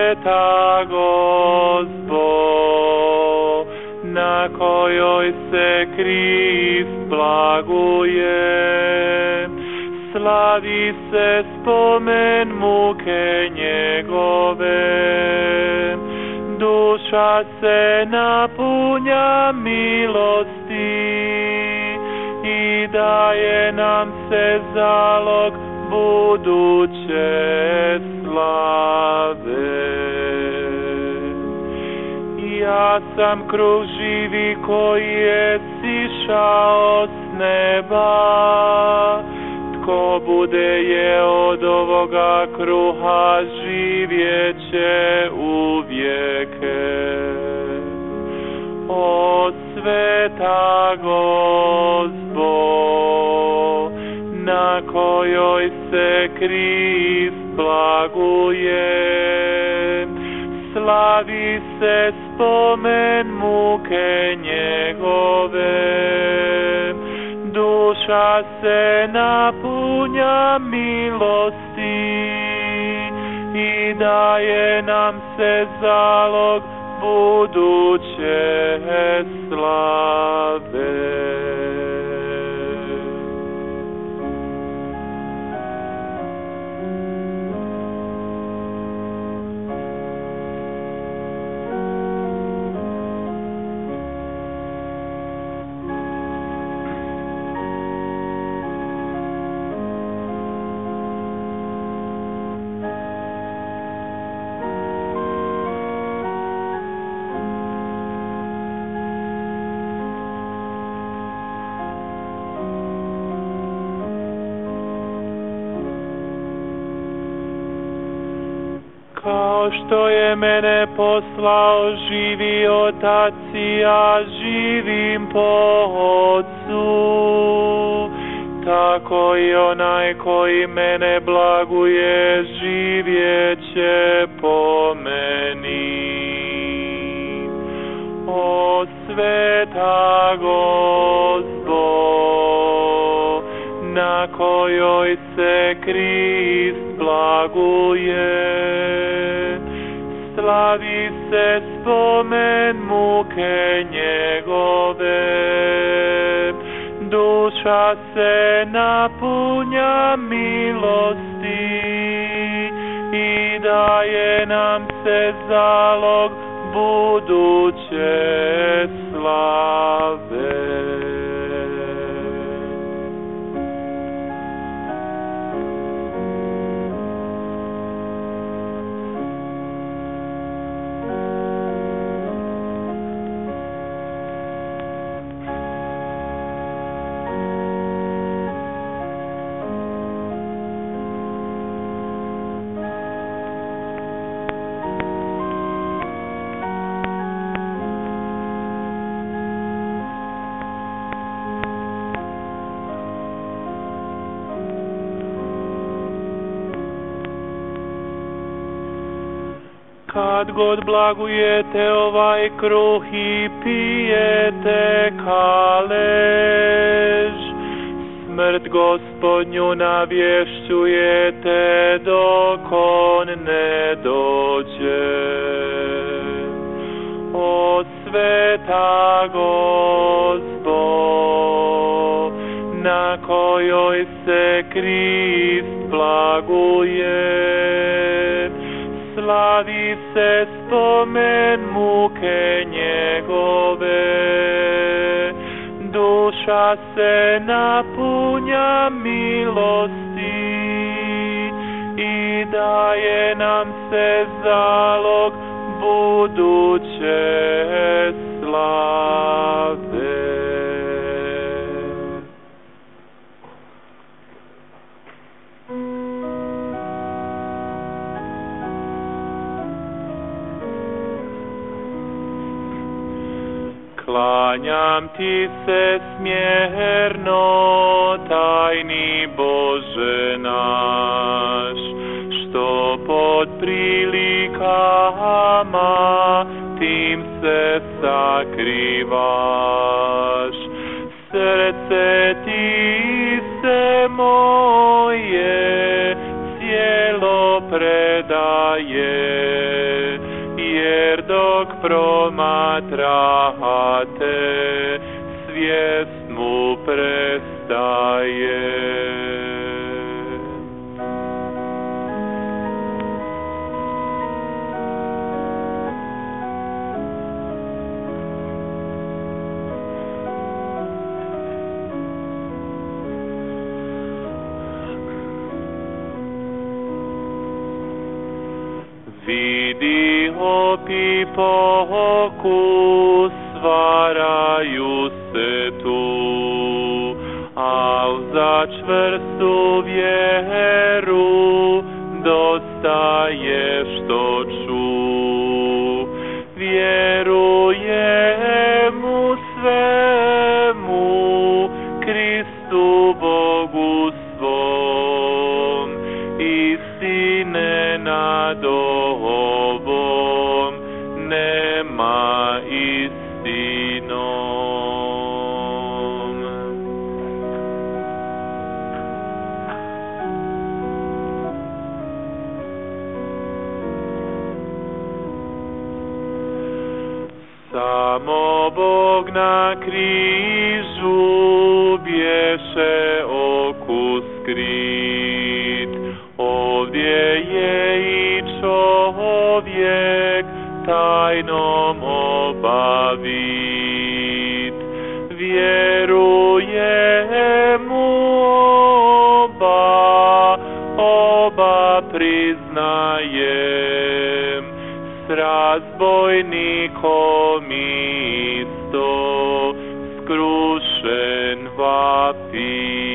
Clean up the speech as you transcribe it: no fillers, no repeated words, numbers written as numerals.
sveta Gozbo, na kojoj se Krist blaguje. Slavi se spomen muke njegove, duša se napunja milosti i daje nam se zalog buduće slave. Ja sam kruh živi koji je sišao s neba, tko bude je od ovoga kruha živjeće uvijeke. O sveta Gozbo, na kojoj se Krist blaguje, slavi se spomen muke njegove, duša se napunja milosti i daje nam se zalog buduće slave. Kao što je mene poslao živi Otac i ja živim po Otcu, tako i onaj koji mene blaguje živjeće po meni. O sveta Gozbo, na kojoj se Krist blaguje, slavi se spomen muke njegove, duša se napunja milosti i daje nam se zalog buduće slave. Kad god blagujete ovaj kruh i pijete kalež, smrt Gospodnju navješćujete dok on ne dođe. O sveta Gozbo, na kojoj se Krist blaguje, slavi se spomen muke njegove, duša se napunja milosti i daje nam se zalog buduće slave. Klanjam ti se smjerno, tajni Bože naš, što pod prilikama tim se sakrivaš. Srce ti se moje cijelo predaje, dok promatrate, svijest mu prestaje. Vidi opi pokus, varaju se tu, al za čvrstu vjeru dosta je što ču. Vjerujem u svemu, Kristu Bogu svom, istine nad ovom nema istinom. Samo Bog na križu bješe oku skrit, ovdje je i čovjek tajnom obavit. Vjerujem u oba priznajem, s razbojnikom isto skrušen vapit.